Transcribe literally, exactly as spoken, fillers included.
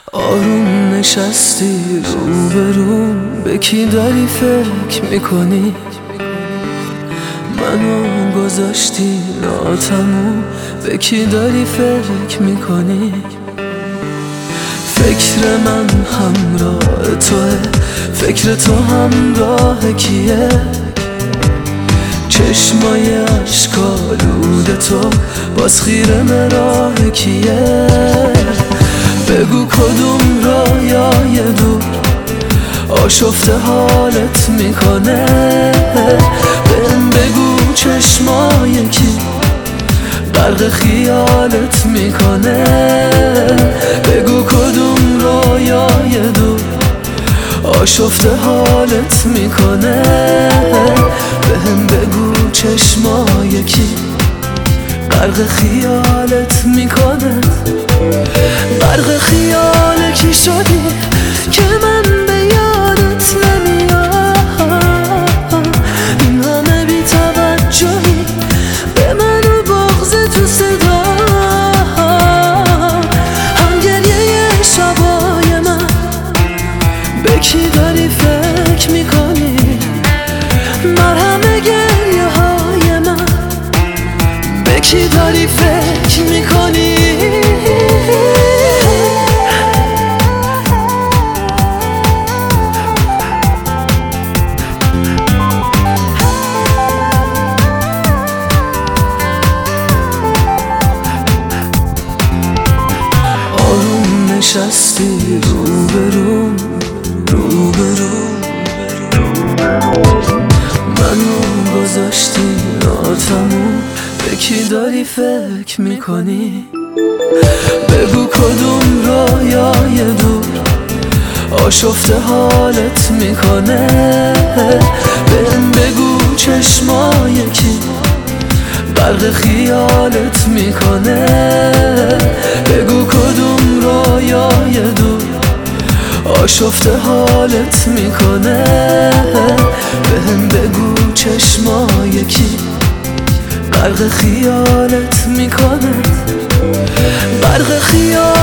آروم نشستی روبروم، به کی داری فکر میکنی؟ منو گذاشتی ناتموم، به کی داری فکر میکنی؟ فکر من همراه توه، فکر تو همراه کیه؟ چشمای اشکالود تو باز خیره مراه کیه؟ بگو کدوم رایای دور آشفته حالت میکنه؟ بهم بگو چشمای کی غرق خیالت میکنه؟ بگو کدوم رایای دور آشفته حالت میکنه؟ بهم بگو چشمای کی غرق خیالت میکنه؟ غرق خیال کی شدی که من به یادت نمیام؟ این همه بی توجهی به من و بغض تو صدا، هم گریه شبای من به کی داری فکر میکنی؟ مرهم گریه های من به کی داری فکر میکنی؟ آروم نشستی روبروم روبروم منو گذاشتی ناتموم، به کی داری فکر میکنی؟ بگو کدوم رایای دور آشفته حالت میکنه؟ بهم بگو چشمای کی غرق خیالت میکنه؟ بگو کدوم رایای دور آشفته حالت میکنه؟ بهم بگو چشمای کی غرق خیالت میکنه؟ غرق خیال